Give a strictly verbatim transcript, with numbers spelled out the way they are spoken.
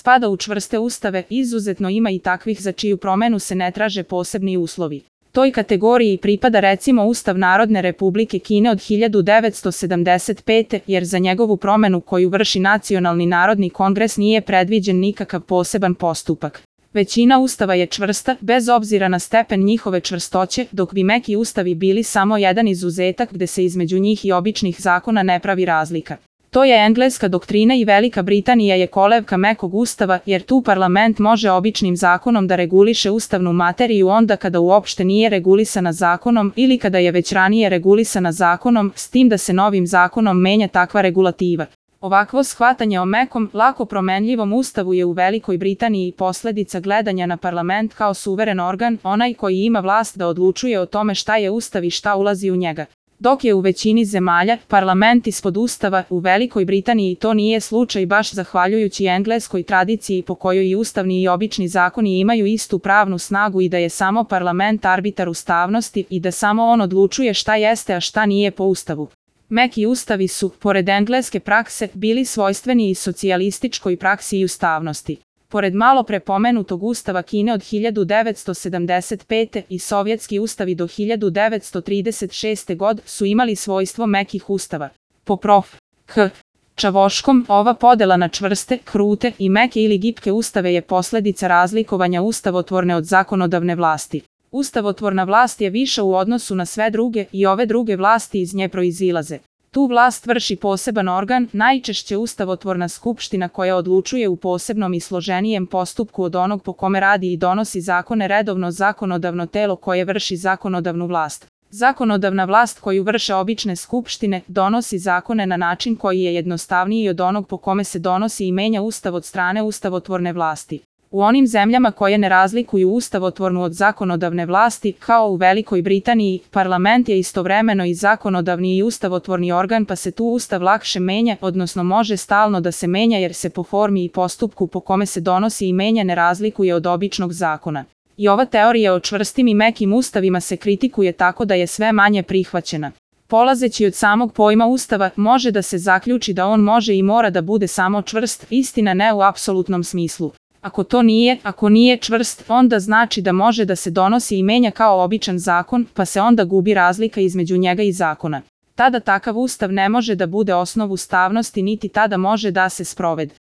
Spada u čvrste ustave, izuzetno ima i takvih za čiju promenu se ne traže posebni uslovi. Toj kategoriji pripada recimo Ustav Narodne Republike Kine od hiljadu devetsto sedamdeset pete. jer za njegovu promenu koju vrši Nacionalni narodni kongres nije predviđen nikakav poseban postupak. Većina ustava je čvrsta, bez obzira na stepen njihove čvrstoće, dok bi meki ustavi bili samo jedan izuzetak gde se između njih i običnih zakona ne pravi razlika. To je engleska doktrina i Velika Britanija je kolevka mekog ustava, jer tu parlament može običnim zakonom da reguliše ustavnu materiju onda kada uopšte nije regulisana zakonom ili kada je već ranije regulisana zakonom, s tim da se novim zakonom menja takva regulativa. Ovakvo shvatanje o mekom, lako promenljivom ustavu je u Velikoj Britaniji posledica gledanja na parlament kao suveren organ, onaj koji ima vlast da odlučuje o tome šta je ustav i šta ulazi u njega. Dok je u većini zemalja parlament ispod ustava, u Velikoj Britaniji to nije slučaj baš zahvaljujući engleskoj tradiciji po kojoj i ustavni i obični zakoni imaju istu pravnu snagu i da je samo parlament arbitar ustavnosti i da samo on odlučuje šta jeste a šta nije po ustavu. Meki ustavi su, pored engleske prakse, bili svojstveni i socijalističkoj praksi i ustavnosti. Pored malo prepomenutog ustava Kine od hiljadu devetsto sedamdeset pete. i sovjetski ustavi do hiljadu devetsto trideset šeste. godine su imali svojstvo mekih ustava. Po prof. K. Čavoškom, ova podela na čvrste, krute i meke ili gipke ustave je posledica razlikovanja ustavotvorne od zakonodavne vlasti. Ustavotvorna vlast je viša u odnosu na sve druge i ove druge vlasti iz nje proizilaze. Tu vlast vrši poseban organ, najčešće ustavotvorna skupština koja odlučuje u posebnom i složenijem postupku od onog po kome radi i donosi zakone redovno zakonodavno telo koje vrši zakonodavnu vlast. Zakonodavna vlast koju vrše obične skupštine donosi zakone na način koji je jednostavniji od onog po kome se donosi i menja ustav od strane ustavotvorne vlasti. U onim zemljama koje ne razlikuju ustavotvornu od zakonodavne vlasti, kao u Velikoj Britaniji, parlament je istovremeno i zakonodavni i ustavotvorni organ pa se tu ustav lakše menja, odnosno može stalno da se menja jer se po formi i postupku po kome se donosi i menja ne razlikuje od običnog zakona. I ova teorija o čvrstim i mekim ustavima se kritikuje tako da je sve manje prihvaćena. Polazeći od samog pojma ustava, može da se zaključi da on može i mora da bude samo čvrst, istina ne u apsolutnom smislu. Ako to nije, ako nije čvrst, onda znači da može da se donosi i menja kao običan zakon, pa se onda gubi razlika između njega i zakona. Tada takav ustav ne može da bude osnov ustavnosti niti tada može da se sprovede.